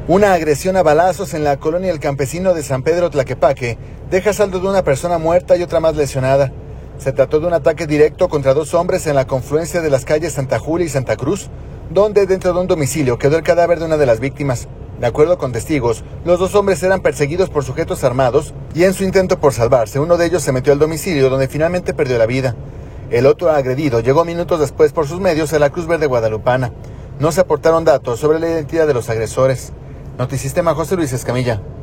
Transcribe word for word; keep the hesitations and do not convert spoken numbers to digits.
Una agresión a balazos en la colonia El Campesino de San Pedro Tlaquepaque deja saldo de una persona muerta y otra más lesionada. Se trató de un ataque directo contra dos hombres en la confluencia de las calles Santa Julia y Santa Cruz, donde dentro de un domicilio quedó el cadáver de una de las víctimas. De acuerdo con testigos, los dos hombres eran perseguidos por sujetos armados y en su intento por salvarse, uno de ellos se metió al domicilio donde finalmente perdió la vida. El otro agredido llegó minutos después por sus medios a la Cruz Verde Guadalupana. No se aportaron datos sobre la identidad de los agresores. Notisistema, José Luis Escamilla.